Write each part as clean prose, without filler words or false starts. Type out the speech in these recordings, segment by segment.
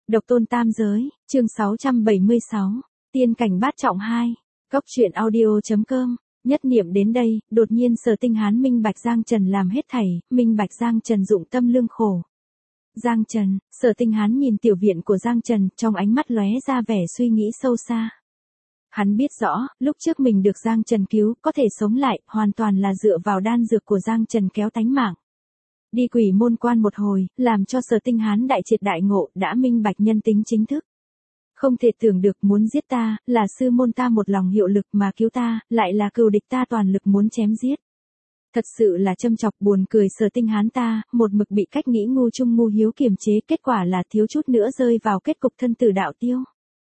Độc tôn tam giới, chương 676, tiên cảnh bát trọng 2, Cốc truyện audio.com. Nhất niệm đến đây, đột nhiên Sở Tinh Hán minh bạch Giang Trần làm hết thảy, minh bạch Giang Trần dụng tâm lương khổ. Giang Trần, Sở Tinh Hán nhìn tiểu viện của Giang Trần, trong ánh mắt lóe ra vẻ suy nghĩ sâu xa. Hắn biết rõ, lúc trước mình được Giang Trần cứu, có thể sống lại, hoàn toàn là dựa vào đan dược của Giang Trần kéo tánh mạng. Đi quỷ môn quan một hồi, làm cho Sở Tinh Hán đại triệt đại ngộ, đã minh bạch nhân tính chính thức. Không thể tưởng được muốn giết ta, là sư môn ta một lòng hiệu lực mà cứu ta, lại là cừu địch ta toàn lực muốn chém giết. Thật sự là châm chọc buồn cười. Sở Tinh Hán ta, một mực bị cách nghĩ ngu trung ngu hiếu kiềm chế, kết quả là thiếu chút nữa rơi vào kết cục thân tử đạo tiêu.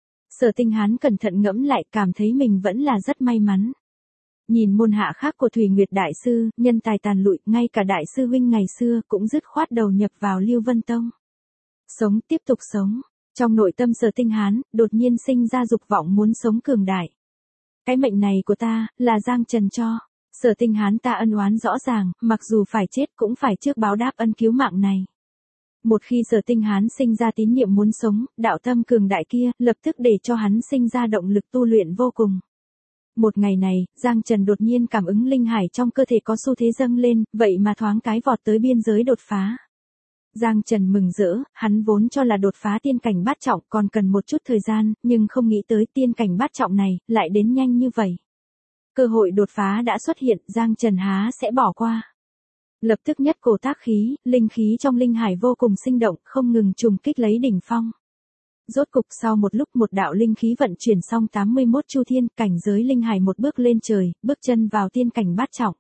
Sở Tinh Hán cẩn thận ngẫm lại, cảm thấy mình vẫn là rất may mắn. Nhìn môn hạ khác của Thủy Nguyệt Đại Sư, nhân tài tàn lụi, ngay cả Đại Sư Huynh ngày xưa cũng dứt khoát đầu nhập vào Lưu Vân Tông. Sống, tiếp tục sống. Trong nội tâm Sở Tinh Hán, đột nhiên sinh ra dục vọng muốn sống cường đại. Cái mệnh này của ta, là Giang Trần cho. Sở Tinh Hán ta ân oán rõ ràng, mặc dù phải chết cũng phải trước báo đáp ân cứu mạng này. Một khi Sở Tinh Hán sinh ra tín niệm muốn sống, đạo tâm cường đại kia, lập tức để cho hắn sinh ra động lực tu luyện vô cùng. Một ngày này, Giang Trần đột nhiên cảm ứng linh hải trong cơ thể có xu thế dâng lên, vậy mà thoáng cái vọt tới biên giới đột phá. Giang Trần mừng rỡ, hắn vốn cho là đột phá tiên cảnh bát trọng còn cần một chút thời gian, nhưng không nghĩ tới tiên cảnh bát trọng này, lại đến nhanh như vậy. Cơ hội đột phá đã xuất hiện, Giang Trần há sẽ bỏ qua. Lập tức nhất cổ tác khí, linh khí trong linh hải vô cùng sinh động, không ngừng trùng kích lấy đỉnh phong. Rốt cục sau một lúc một đạo linh khí vận chuyển xong 81 chu thiên, cảnh giới linh hải một bước lên trời, bước chân vào tiên cảnh bát trọng.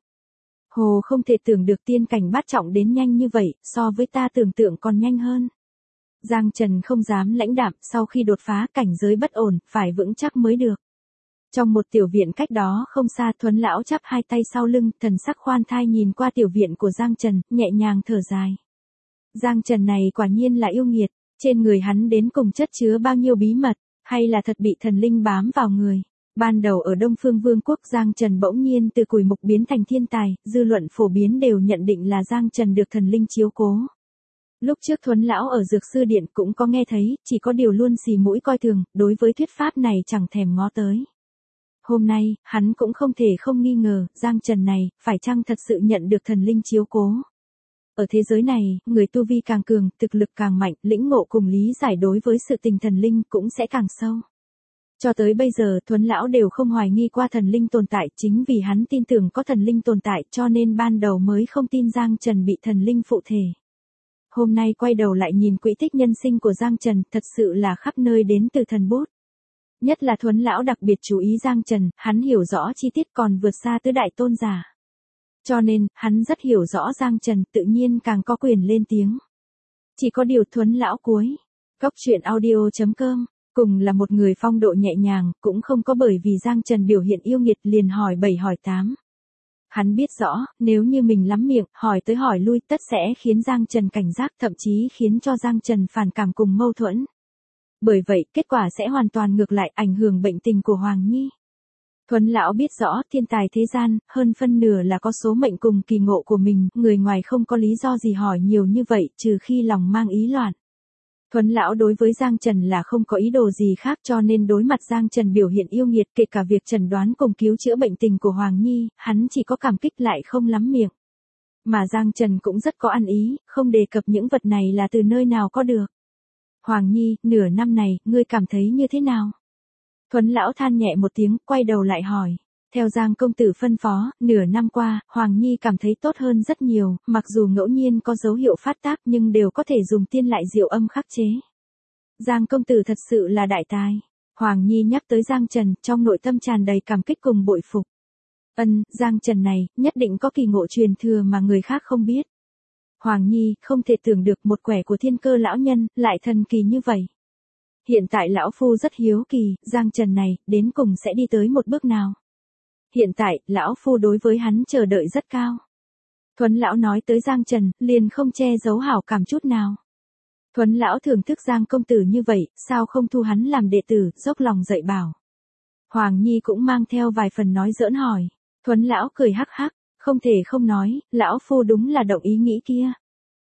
Hồ không thể tưởng được tiên cảnh bát trọng đến nhanh như vậy, so với ta tưởng tượng còn nhanh hơn. Giang Trần không dám lãnh đạm, sau khi đột phá cảnh giới bất ổn, phải vững chắc mới được. Trong một tiểu viện cách đó không xa, Thuấn lão chắp hai tay sau lưng, thần sắc khoan thai nhìn qua tiểu viện của Giang Trần, nhẹ nhàng thở dài. Giang Trần này quả nhiên là yêu nghiệt, trên người hắn đến cùng chất chứa bao nhiêu bí mật, hay là thật bị thần linh bám vào người. Ban đầu ở Đông Phương Vương quốc, Giang Trần bỗng nhiên từ quỷ mục biến thành thiên tài, dư luận phổ biến đều nhận định là Giang Trần được thần linh chiếu cố. Lúc trước Thuấn lão ở Dược Sư Điện cũng có nghe thấy, chỉ có điều luôn xì mũi coi thường, đối với thuyết pháp này chẳng thèm ngó tới. Hôm nay, hắn cũng không thể không nghi ngờ, Giang Trần này, phải chăng thật sự nhận được thần linh chiếu cố. Ở thế giới này, người tu vi càng cường, thực lực càng mạnh, lĩnh ngộ cùng lý giải đối với sự tình thần linh cũng sẽ càng sâu. Cho tới bây giờ, Thuấn lão đều không hoài nghi qua thần linh tồn tại, chính vì hắn tin tưởng có thần linh tồn tại, cho nên ban đầu mới không tin Giang Trần bị thần linh phụ thể. Hôm nay quay đầu lại nhìn quỹ tích nhân sinh của Giang Trần, thật sự là khắp nơi đến từ thần bút. Nhất là Thuấn lão đặc biệt chú ý Giang Trần, hắn hiểu rõ chi tiết còn vượt xa tứ đại tôn giả. Cho nên, hắn rất hiểu rõ Giang Trần, tự nhiên càng có quyền lên tiếng. Chỉ có điều Thuấn lão cuối. Cốc truyện audio.com, cùng là một người phong độ nhẹ nhàng, cũng không có bởi vì Giang Trần biểu hiện yêu nghiệt liền hỏi 7 hỏi 8. Hắn biết rõ, nếu như mình lắm miệng, hỏi tới hỏi lui tất sẽ khiến Giang Trần cảnh giác, thậm chí khiến cho Giang Trần phản cảm cùng mâu thuẫn. Bởi vậy, kết quả sẽ hoàn toàn ngược lại, ảnh hưởng bệnh tình của Hoàng Nhi. Thuấn lão biết rõ, thiên tài thế gian, hơn phân nửa là có số mệnh cùng kỳ ngộ của mình, người ngoài không có lý do gì hỏi nhiều như vậy, trừ khi lòng mang ý loạn. Thuấn lão đối với Giang Trần là không có ý đồ gì khác, cho nên đối mặt Giang Trần biểu hiện yêu nghiệt, kể cả việc chẩn đoán cùng cứu chữa bệnh tình của Hoàng Nhi, hắn chỉ có cảm kích lại không lắm miệng. Mà Giang Trần cũng rất có ăn ý, không đề cập những vật này là từ nơi nào có được. Hoàng Nhi, nửa năm này, ngươi cảm thấy như thế nào? Thuấn lão than nhẹ một tiếng, quay đầu lại hỏi. Theo Giang công tử phân phó, nửa năm qua, Hoàng Nhi cảm thấy tốt hơn rất nhiều, mặc dù ngẫu nhiên có dấu hiệu phát tác nhưng đều có thể dùng tiên lại diệu âm khắc chế. Giang công tử thật sự là đại tài. Hoàng Nhi nhắc tới Giang Trần, trong nội tâm tràn đầy cảm kích cùng bội phục. Giang Trần này, nhất định có kỳ ngộ truyền thừa mà người khác không biết. Hoàng Nhi, không thể tưởng được một quẻ của thiên cơ lão nhân, lại thần kỳ như vậy. Hiện tại lão phu rất hiếu kỳ, Giang Trần này, đến cùng sẽ đi tới một bước nào. Hiện tại, lão phu đối với hắn chờ đợi rất cao. Thuấn lão nói tới Giang Trần, liền không che giấu hảo cảm chút nào. Thuấn lão thưởng thức Giang công tử như vậy, sao không thu hắn làm đệ tử, dốc lòng dạy bảo. Hoàng Nhi cũng mang theo vài phần nói giỡn hỏi. Thuấn lão cười hắc hắc, không thể không nói, lão phu đúng là động ý nghĩ kia.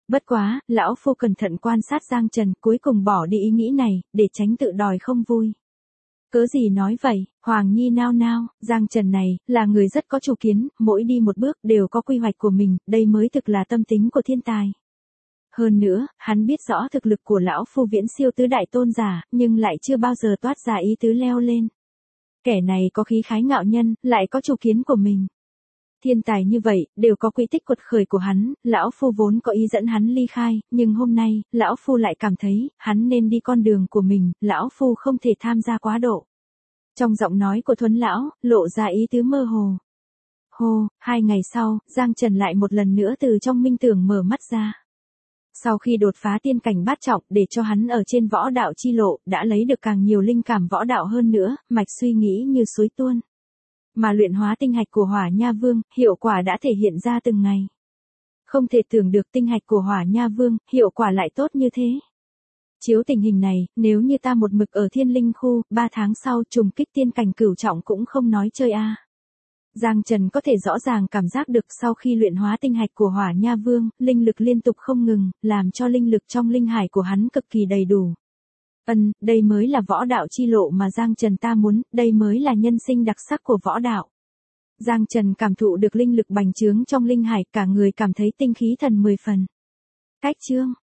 Bất quá, lão phu cẩn thận quan sát Giang Trần, cuối cùng bỏ đi ý nghĩ này, để tránh tự đòi không vui. Cớ gì nói vậy, Hoàng Nhi nao nao, Giang Trần này, là người rất có chủ kiến, mỗi đi một bước đều có quy hoạch của mình, đây mới thực là tâm tính của thiên tài. Hơn nữa, hắn biết rõ thực lực của lão phu viễn siêu tứ đại tôn giả, nhưng lại chưa bao giờ toát ra ý tứ leo lên. Kẻ này có khí khái ngạo nhân, lại có chủ kiến của mình. Thiên tài như vậy, đều có quỹ tích quật khởi của hắn, lão phu vốn có ý dẫn hắn ly khai, nhưng hôm nay, lão phu lại cảm thấy, hắn nên đi con đường của mình, lão phu không thể tham gia quá độ. Trong giọng nói của Thuấn lão, lộ ra ý tứ mơ hồ. Hồ, 2 ngày sau, Giang Trần lại một lần nữa từ trong minh tưởng mở mắt ra. Sau khi đột phá tiên cảnh bát trọng để cho hắn ở trên võ đạo chi lộ, đã lấy được càng nhiều linh cảm võ đạo hơn nữa, mạch suy nghĩ như suối tuôn. Mà luyện hóa tinh hạch của Hỏa Nha Vương, hiệu quả đã thể hiện ra từng ngày. Không thể tưởng được tinh hạch của Hỏa Nha Vương, hiệu quả lại tốt như thế. Chiếu tình hình này, nếu như ta một mực ở thiên linh khu, 3 tháng sau trùng kích tiên cảnh cửu trọng cũng không nói chơi a. Giang Trần có thể rõ ràng cảm giác được sau khi luyện hóa tinh hạch của Hỏa Nha Vương, linh lực liên tục không ngừng, làm cho linh lực trong linh hải của hắn cực kỳ đầy đủ. Đây mới là võ đạo chi lộ mà Giang Trần ta muốn, đây mới là nhân sinh đặc sắc của võ đạo. Giang Trần cảm thụ được linh lực bành trướng trong linh hải, cả người cảm thấy tinh khí thần 10 phần. Cách chương